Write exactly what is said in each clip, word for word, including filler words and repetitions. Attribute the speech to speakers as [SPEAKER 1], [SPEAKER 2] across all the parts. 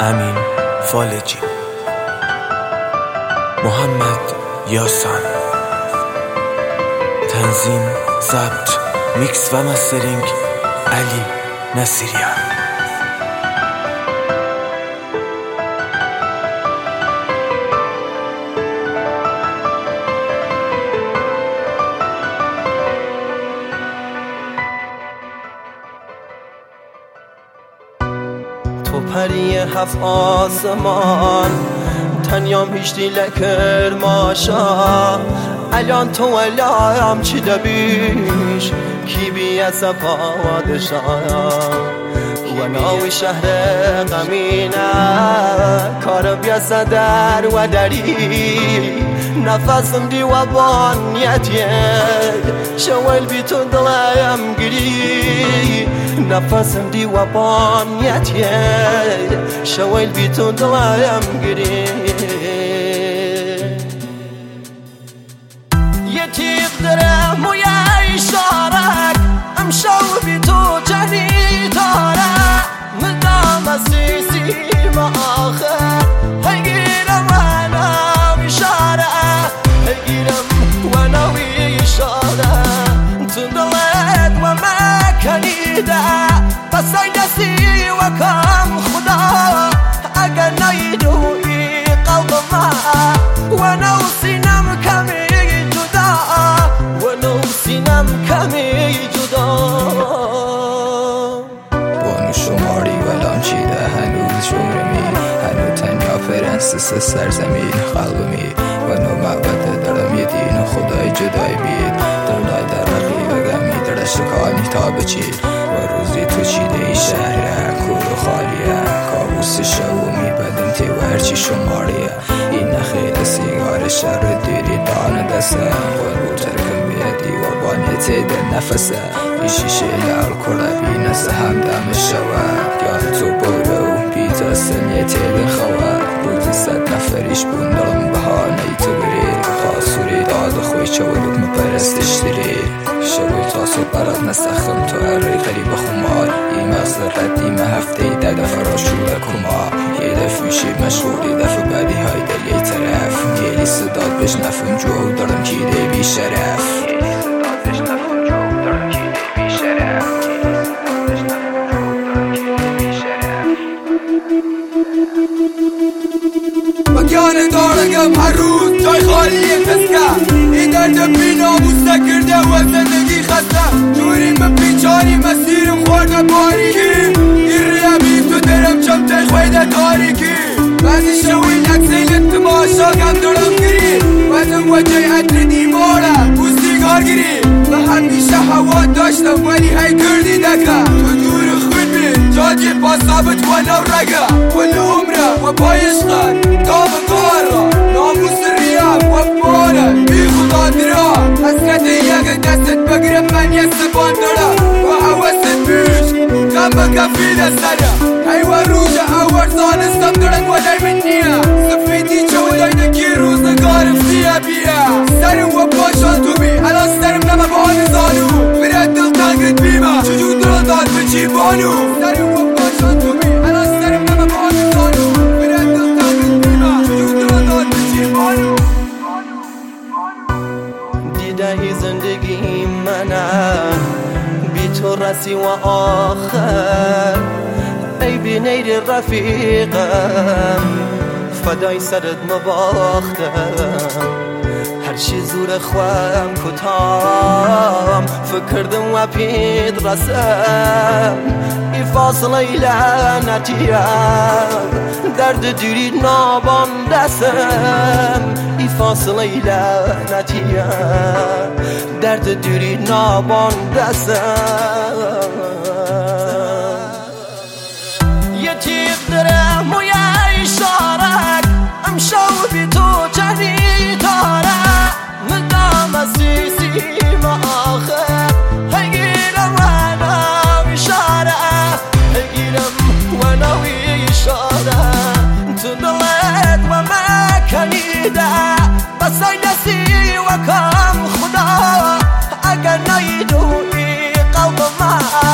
[SPEAKER 1] امین فالجی، محمد یاسان. تنظیم، ضبط، میکس و مسترینگ علی نصیریان.
[SPEAKER 2] تو پری هفت آسمان تنیام هیچی لکر ماشا الان تو ولام چی دبیش کی بی از پادشاه و ناوی شهر غمینه کار بیاز در و دری نفسم دی و بانیتیه شوال بی تو دلایم گری نفسم دی و بانیتیه شوال بی تو دلایم گری یه تیغ درم و یه اشارک امشو بی تو جهنی داره مدام سیسی ما آخر هگیرم و ناوی شاره هگیرم و ناوی شاره تو دلت و مکنیده بس ای دستی و کم خدا اگر نیدوی قلب ما و نو سینم کمی جدا و نو سینم کمی جدا
[SPEAKER 3] بانو شماری ولام چیده هنوز جورمی هنو تنیا فرنسس سرزمین قلبمی و نو معبد دارم یه دین خدای جدای بید در لای در رقیب گمی در شکانی تا بچید و روزی تو چیده ای شهره کور و خالیه کابوس شو میبدم تی و هرچی شماریه این نخیل سیگار شر دیری دان دسته قلبو ترکم بیدی و بانی تیده نفسه ای شیشه لال کربی نسه همدم شود یاد تو برو بیتا سنیه تیده خواد روزی صد نفریش بندرم بهانه تو بری خاصوری داد خوی چه و لکم پرستش دری شوی تاسو برات نسخم تو هر غریب خمار ای مغز قدیم هفته ای ده دفع را شور کمار یه دفع میشی مشغولی دفع بعدی های دل یه طرف گیلی صداد بشنفم جو دارم کیده بی شرف
[SPEAKER 4] مکان دارگم هر روز جای خالی خسکه این درد بی ناموس نکرده و زندگی خسته جوریم به پیچانی مسیرم خورده باریکی این ریابی تو درم چمته خویده تاریکی بعضی شوی اکسیل تماشا کم دارم گری وزم وجه عطر دیماره بوستی کار گری و همیشه هوا داشتم ولی هی کردی دکه تو دور خود بین جاجی با ثابت و نو رگه کل عمره و پایش قد دام کار ناموس ریاب و باره بی خدا درا حسکت یک دستت بگرم من یه سبان داره و حوست بیش کم بکفی دستره حیوان روژه اور زانستم دارن ولای من نیا سفیدی چودای نکی روزنگارم سیابیه سرم و پاشان تو بی الان سرم نمه بان زانو برد دل تنگت بیمه چجون درا داد بچی بانو سرم و پاشان تو بی الان سرم نمه بان زانو برد دل تنگت بیمه چجون درا داد بچی بانو
[SPEAKER 2] دیده ای زندگی منه بی تو رسی و آخر ای بی نیر رفیقم فدای سرت مباختم هرچی زور خوام کتام فکردم و پید رسم ای فاصله لعنتیم درد دیری نابان دستم ای فاصله لعنتیم درد دیری نابان دستم یه تیغ درم و یه اشارک امشو بی تو جهنی داره مدام سیسی ما آخر هگیرم و ناوی شاره هگیرم و ناوی شاره تو دلت و مکنیده بس ای دستی و کم خدا اگر نیدوی قلب ما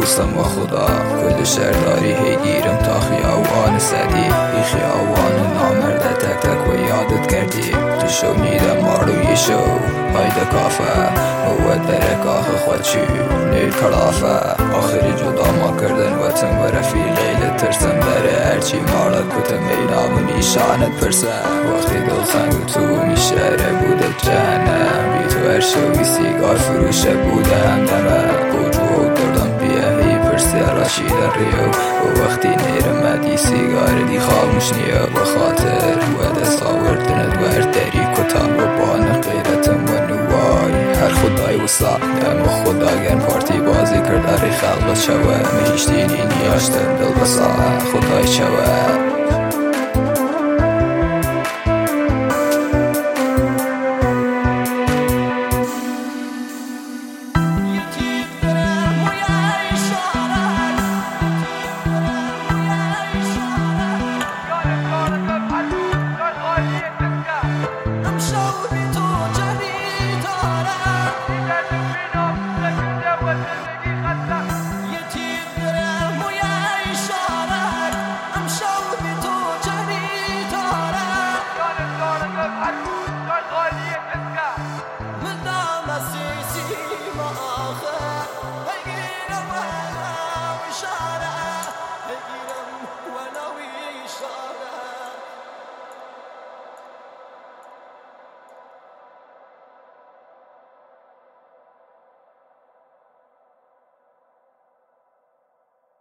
[SPEAKER 3] بوسم و خدا کل شهرداری هی گیرم تا خیابان سدی ای خیابان نامرده تک تک و یادت کردی تو شو نیدم ماروی شو هایده کافه موت بره کاخ خود چی نیل کلافه آخری جدا ما کردن وطن و رفیقی لترسم بره هرچی مارد کتم اینا و نیشانت پرسه وقتی دل سنگ تو میشهره بوده جهنم بی تو هر شوی سیگار فروشه بوده همدمه بوجو دردم بیه هی پرسی راشی در ریو و وقتی نیرمدی سیگار دی خاموش نیو بخاطر و دست آوردنت ور دری کتان و بان غیرتم و نوای هر خدای وسا دم خدا گرم پارتی بازی کرد اری خلق شوه مهیشتینی نیاشتن دل بسا خدای شوه